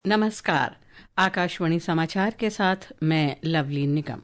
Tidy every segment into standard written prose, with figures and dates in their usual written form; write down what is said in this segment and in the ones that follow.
नमस्कार। आकाशवाणी समाचार के साथ मैं लवलीन निगम।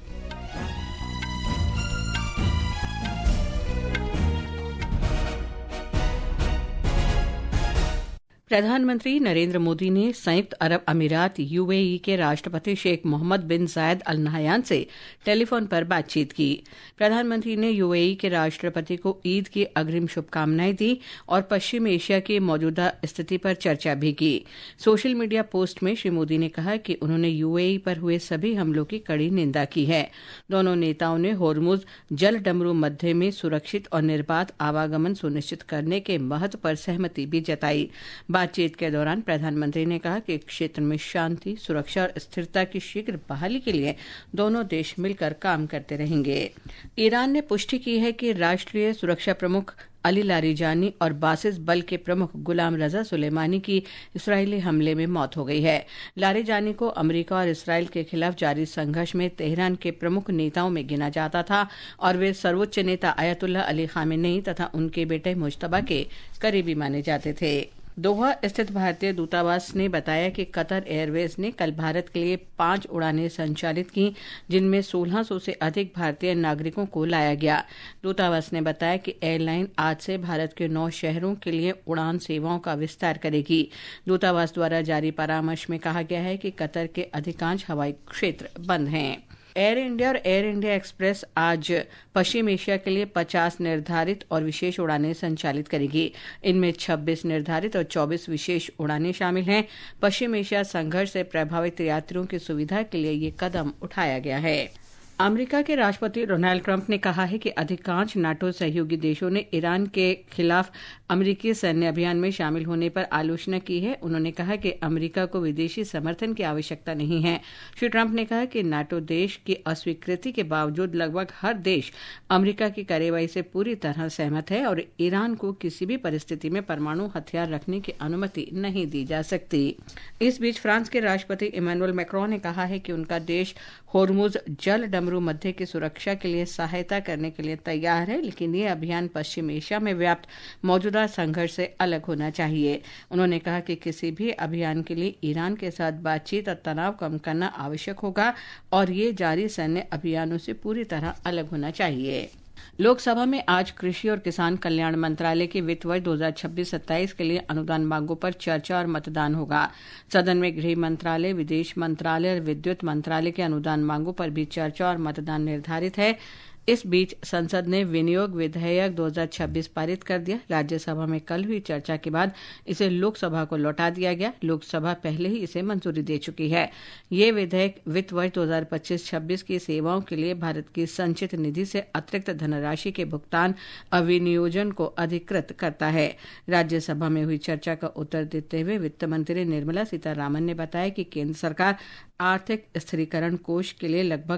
प्रधानमंत्री नरेंद्र मोदी ने संयुक्त अरब अमीरात यूएई के राष्ट्रपति शेख मोहम्मद बिन जायद अल नहयान से टेलीफोन पर बातचीत की। प्रधानमंत्री ने यूएई के राष्ट्रपति को ईद की अग्रिम शुभकामनाएं दी और पश्चिम एशिया की मौजूदा स्थिति पर चर्चा भी की। सोशल मीडिया पोस्ट में श्री मोदी ने कहा कि उन्होंने यूएई पर हुए सभी हमलों की कड़ी निंदा की है। दोनों नेताओं ने होर्मुज जल डमरू मध्य में सुरक्षित और निर्बाध आवागमन सुनिश्चित करने के महत्व पर सहमति भी जताई। बातचीत के दौरान प्रधानमंत्री ने कहा कि क्षेत्र में शांति, सुरक्षा और स्थिरता की शीघ्र बहाली के लिए दोनों देश मिलकर काम करते रहेंगे। ईरान ने पुष्टि की है कि राष्ट्रीय सुरक्षा प्रमुख अली लारिजानी और बासिस बल के प्रमुख गुलाम रजा सुलेमानी की इस्राएली हमले में मौत हो गई है। लारिजानी को अमेरिका और इसराइल के खिलाफ जारी संघर्ष में तेहरान के प्रमुख नेताओं में गिना जाता था और वे सर्वोच्च नेता अयतुल्ला अली खामेनेई तथा उनके बेटे मुज्तबा के करीबी माने जाते थे। दोहा स्थित भारतीय दूतावास ने बताया कि कतर एयरवेज ने कल भारत के लिए 5 उड़ानें संचालित की, जिनमें 1600 से अधिक भारतीय नागरिकों को लाया गया। दूतावास ने बताया कि एयरलाइन आज से भारत के 9 शहरों के लिए उड़ान सेवाओं का विस्तार करेगी। दूतावास द्वारा जारी परामर्श में कहा गया है कि कतर के अधिकांश हवाई क्षेत्र बंद हैं। एयर इंडिया और एयर इंडिया एक्सप्रेस आज पश्चिम एशिया के लिए 50 निर्धारित और विशेष उड़ानें संचालित करेगी। इनमें 26 निर्धारित और 24 विशेष उड़ानें शामिल हैं। पश्चिम एशिया संघर्ष से प्रभावित यात्रियों की सुविधा के लिए ये कदम उठाया गया है। अमेरिका के राष्ट्रपति डोनाल्ड ट्रंप ने कहा है कि अधिकांश नाटो सहयोगी देशों ने ईरान के खिलाफ अमेरिकी सैन्य अभियान में शामिल होने पर आलोचना की है। उन्होंने कहा कि अमेरिका को विदेशी समर्थन की आवश्यकता नहीं है। श्री ट्रंप ने कहा कि नाटो देश की अस्वीकृति के बावजूद लगभग हर देश अमेरिका की कार्रवाई से पूरी तरह सहमत है और ईरान को किसी भी परिस्थिति में परमाणु हथियार रखने की अनुमति नहीं दी जा सकती। इस बीच फ्रांस के राष्ट्रपति इमैनुअल मैक्रों ने कहा है कि उनका देश होर्मुज जल डमरू मध्य की सुरक्षा के लिए सहायता करने के लिए तैयार है, लेकिन ये अभियान पश्चिम एशिया में व्याप्त मौजूदा संघर्ष से अलग होना चाहिए। उन्होंने कहा कि किसी भी अभियान के लिए ईरान के साथ बातचीत और तनाव कम करना आवश्यक होगा और ये जारी सैन्य अभियानों से पूरी तरह अलग होना चाहिए। लोकसभा में आज कृषि और किसान कल्याण मंत्रालय के वित्त वर्ष 2026-27 के लिए अनुदान मांगों पर चर्चा और मतदान होगा। सदन में गृह मंत्रालय, विदेश मंत्रालय और विद्युत मंत्रालय के अनुदान मांगों पर भी चर्चा और मतदान निर्धारित है। इस बीच संसद ने विनियोग विधेयक 2026 पारित कर दिया। राज्यसभा में कल हुई चर्चा के बाद इसे लोकसभा को लौटा दिया गया। लोकसभा पहले ही इसे मंजूरी दे चुकी है। ये विधेयक वित्त वर्ष 2025-26 की सेवाओं के लिए भारत की संचित निधि से अतिरिक्त धनराशि के भुगतान और विनियोजन को अधिकृत करता है। राज्यसभा में हुई चर्चा का उत्तर देते हुए वित्त मंत्री निर्मला सीतारामन ने बताया कि केंद्र सरकार आर्थिक स्थिरीकरण कोष के लिए लगभग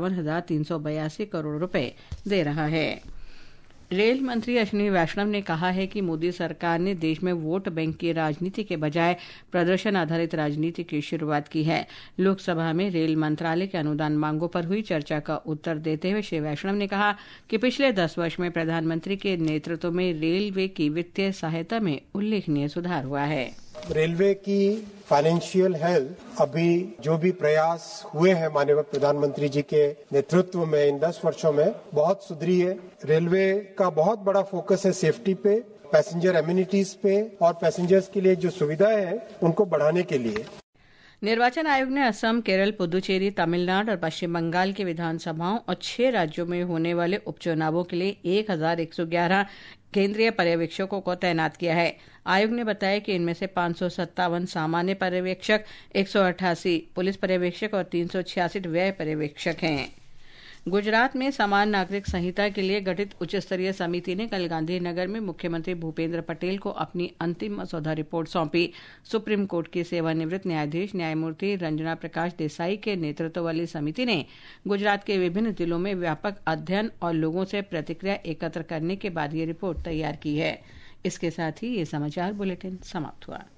57,382 करोड़ रुपए दे रहा है। रेल मंत्री अश्विनी वैष्णव ने कहा है कि मोदी सरकार ने देश में वोट बैंक की राजनीति के बजाय प्रदर्शन आधारित राजनीति की शुरुआत की है। लोकसभा में रेल मंत्रालय के अनुदान मांगों पर हुई चर्चा का उत्तर देते हुए श्री वैष्णव ने कहा कि पिछले 10 वर्ष में प्रधानमंत्री के नेतृत्व में रेलवे की वित्तीय सहायता में उल्लेखनीय सुधार हुआ है। रेलवे की फाइनेंशियल हेल्थ अभी जो भी प्रयास हुए हैं माननीय प्रधानमंत्री जी के नेतृत्व में इन 10 वर्षों में बहुत सुधरी है। रेलवे का बहुत बड़ा फोकस है सेफ्टी पे, पैसेंजर एमिनिटीज पे और पैसेंजर्स के लिए जो सुविधाएं हैं उनको बढ़ाने के लिए। निर्वाचन आयोग ने असम, केरल, पुदुचेरी, तमिलनाडु और पश्चिम बंगाल की विधानसभाओं और 6 राज्यों में होने वाले उपचुनावों के लिए 1111 केंद्रीय पर्यवेक्षकों को तैनात किया है। आयोग ने बताया कि इनमें से 557 सामान्य पर्यवेक्षक, 188 पुलिस पर्यवेक्षक और 366 व्यय पर्यवेक्षक हैं। गुजरात में समान नागरिक संहिता के लिए गठित उच्च स्तरीय समिति ने कल गांधीनगर में मुख्यमंत्री भूपेंद्र पटेल को अपनी अंतिम मसौदा रिपोर्ट सौंपी। सुप्रीम कोर्ट की सेवानिवृत्त न्यायाधीश न्यायमूर्ति रंजना प्रकाश देसाई के नेतृत्व वाली समिति ने गुजरात के विभिन्न जिलों में व्यापक अध्ययन और लोगों से प्रतिक्रिया एकत्र करने के बाद ये रिपोर्ट तैयार की है। इसके साथ ही ये समाचार बुलेटिन समाप्त हुआ।